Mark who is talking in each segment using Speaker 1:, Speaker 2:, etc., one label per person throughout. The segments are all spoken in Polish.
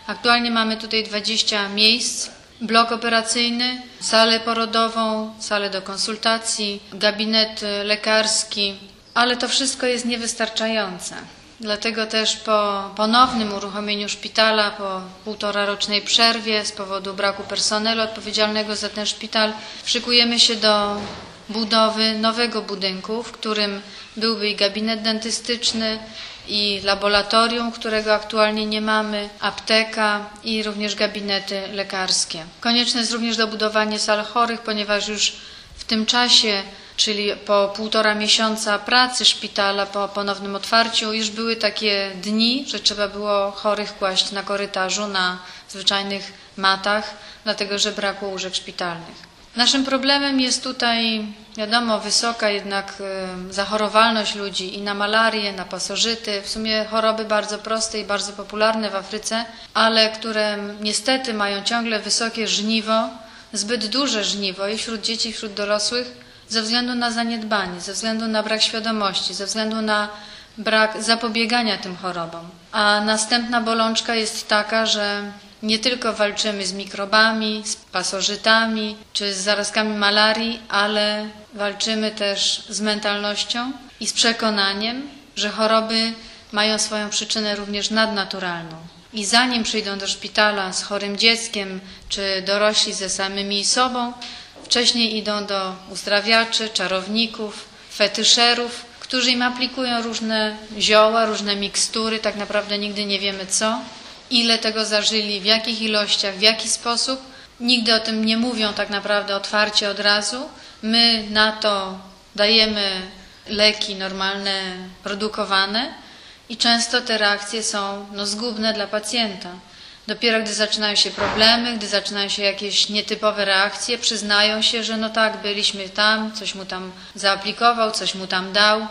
Speaker 1: Aktualnie mamy tutaj 20 miejsc, blok operacyjny, salę porodową, salę do konsultacji, gabinet lekarski, ale to wszystko jest niewystarczające. Dlatego też po ponownym uruchomieniu szpitala, po półtorarocznej przerwie z powodu braku personelu odpowiedzialnego za ten szpital, szykujemy się do budowy nowego budynku, w którym byłby i gabinet dentystyczny, i laboratorium, którego aktualnie nie mamy, apteka i również gabinety lekarskie. Konieczne jest również dobudowanie sal chorych, ponieważ już w tym czasie, czyli po 1,5 miesiąca pracy szpitala po ponownym otwarciu, już były takie dni, że trzeba było chorych kłaść na korytarzu, na zwyczajnych matach, dlatego że brakło łóżek szpitalnych. Naszym problemem jest tutaj, wiadomo, wysoka jednak zachorowalność ludzi i na malarię, na pasożyty, w sumie choroby bardzo proste i bardzo popularne w Afryce, ale które niestety mają ciągle wysokie żniwo, zbyt duże żniwo i wśród dzieci, i wśród dorosłych, ze względu na zaniedbanie, ze względu na brak świadomości, ze względu na brak zapobiegania tym chorobom. A następna bolączka jest taka, że nie tylko walczymy z mikrobami, z pasożytami czy z zarazkami malarii, ale walczymy też z mentalnością i z przekonaniem, że choroby mają swoją przyczynę również nadnaturalną. I zanim przyjdą do szpitala z chorym dzieckiem czy dorośli ze samymi sobą, wcześniej idą do uzdrawiaczy, czarowników, fetyszerów, którzy im aplikują różne zioła, różne mikstury, tak naprawdę nigdy nie wiemy co. Ile tego zażyli, w jakich ilościach, w jaki sposób. Nigdy o tym nie mówią tak naprawdę otwarcie od razu. My na to dajemy leki normalne, produkowane i często te reakcje są zgubne dla pacjenta. Dopiero gdy zaczynają się problemy, gdy zaczynają się jakieś nietypowe reakcje, przyznają się, że tak, byliśmy tam, coś mu tam zaaplikował, coś mu tam dał.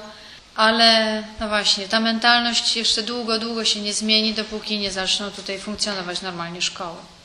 Speaker 1: Ale właśnie, ta mentalność jeszcze długo się nie zmieni, dopóki nie zaczną tutaj funkcjonować normalnie szkoły.